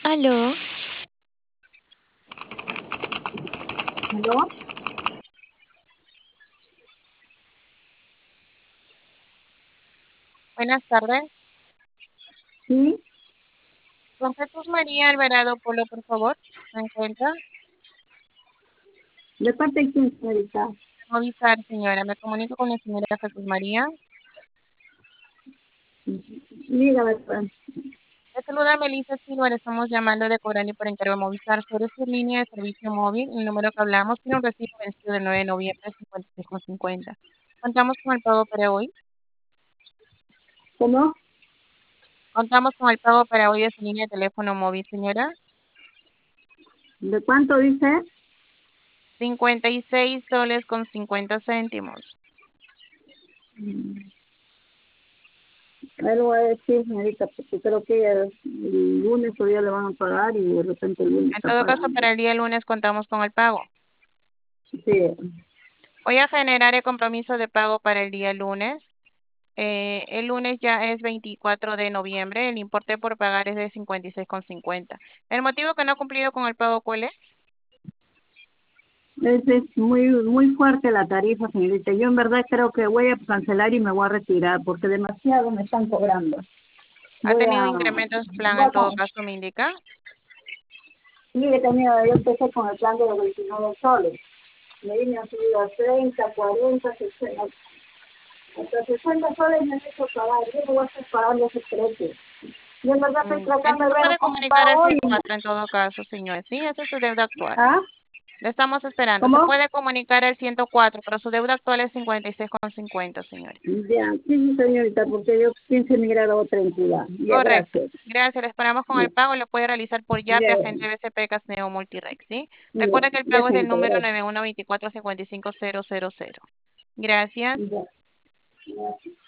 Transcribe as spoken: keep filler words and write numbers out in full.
Aló, ¿Aló? Buenas tardes. Sí, Con Jesús María Alvarado Polo, por favor. ¿Me encuentra? ¿de parte de quién, señorita? Movistar, señora. Me comunico con la señora Jesús María. Dígame, pues. Le saluda Melissa Silva. Le estamos llamando de Corani por encargo de Movistar sobre su línea de servicio móvil. El número que hablamos tiene un recibo vencido del nueve de noviembre, cincuenta y seis con cincuenta. Contamos con el pago para hoy. ¿Cómo? Contamos con el pago para hoy de su línea de teléfono móvil, señora. ¿De cuánto dice? cincuenta y seis soles con cincuenta céntimos. Ahí lo voy a decir, señorita, porque creo que el, el lunes todavía le van a pagar y de repente el lunes En está todo caso, pagando. para el día lunes contamos con el pago. Sí, Voy a generar el compromiso de pago para el día lunes. Eh, el lunes ya es veinticuatro de noviembre. El importe por pagar es de cincuenta y seis con cincuenta. ¿El motivo que no ha cumplido con el pago cuál es? es, es muy muy fuerte la tarifa, señorita. Yo en verdad creo que voy a cancelar y me voy a retirar porque demasiado me están cobrando. ¿Ha Voy tenido a... incremento en su plan Voy en a todo con- caso, me indica? sí, he tenido, yo empecé con el plan de los veintinueve soles. Me vine a subir a treinta, cuarenta, sesenta. Hasta sesenta soles me han hecho pagar. Yo no voy a estar pagando ese precio. Yo en verdad estoy Mm, tratando de Entonces ver puede cómo comunicar al pago y... ciento cuatro en todo caso, señor. Sí, esa es su deuda actual. ¿Ah? Le estamos esperando. Se ¿Cómo? puede comunicar al ciento cuatro, pero su deuda actual es cincuenta y seis con cincuenta, señor. Ya, sí, sí, señorita, porque yo pienso emigrar a otra entidad. Ya, Correcto. gracias. Gracias. Le esperamos con Ya, el pago. Lo puede realizar por Yape, ya, agente B C P Casneo Multirex, ¿sí? ya, Recuerda que el ya, pago es del señorita, número gracias. nueve uno dos cuatro cinco cinco cero cero cero. Gracias. Ya, ya.